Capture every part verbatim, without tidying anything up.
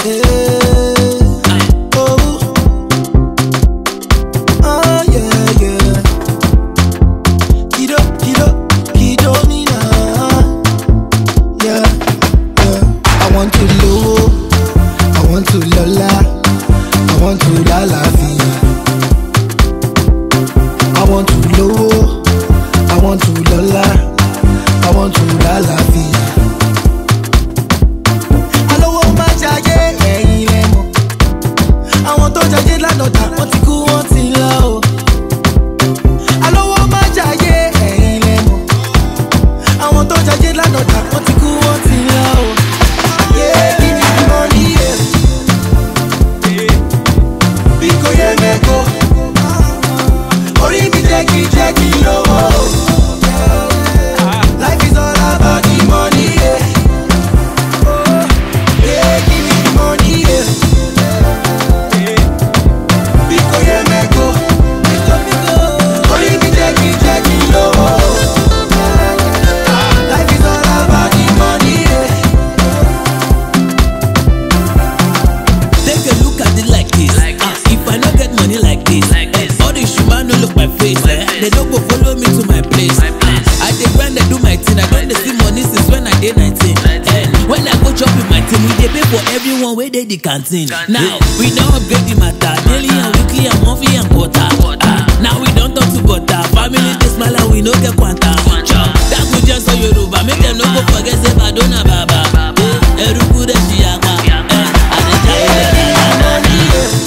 They don't go follow me to my place. I dey grind, I do my thing. I don't see money since when I dey nineteen. And when I go chop with my team, we dey pay for everyone where they the canteen. Now we don't upgrade the matter, daily and weekly and monthly and quarter. Uh, now we don't talk to butter. Family they smile and we no get quanta. That's no just so Yoruba. Make them no go forget say Madonna Baba. Eruku de Shiaka. I dey tell you money.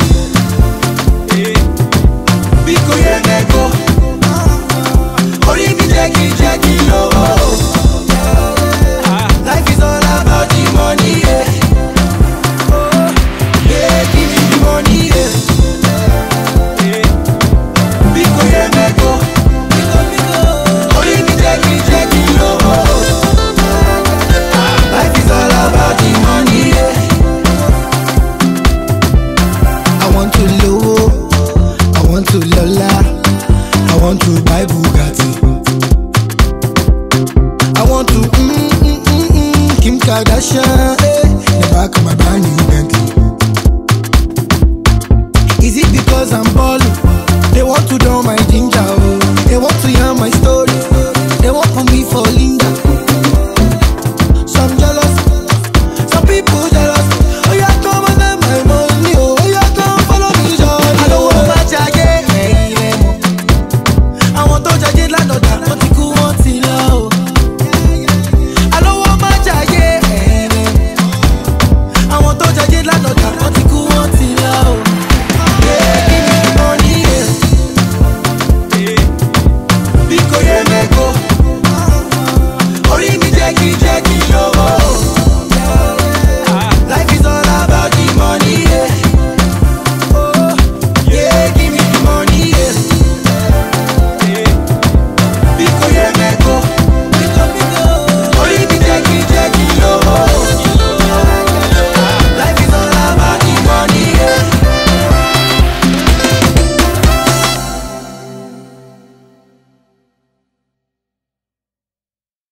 Biko ye meko. Ori mi jeki jeki lo. Life is all about the money, yeah. Yeah, give me the money, yeah. Biko ye meko. Ori mi jeki jeki lo. Life is all about the money, yeah. I want to low, I want to lola, I want to buy Bugatti. I want to mm, mm, mm, mm, Kim Kardashian, eh, the back of my brand new Bentley. Is it because I'm ballin'? They want to know my ginger, oh. They want to hear my story. They want for me for Linda.